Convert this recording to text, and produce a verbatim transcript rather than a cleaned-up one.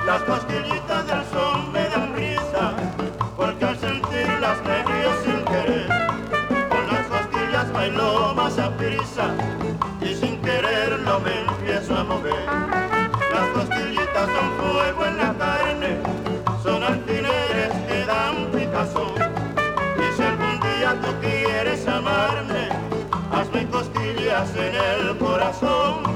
Las costillitas del son me dan risa, porque al sentirlas me río sin querer. Con las costillas bailo más a prisa y sin quererlo me empiezo a mover. Las costillitas son fuego en la carne, son alfileres que dan picazón. Y si algún día tú quieres amarme, hazme costillas en el corazón.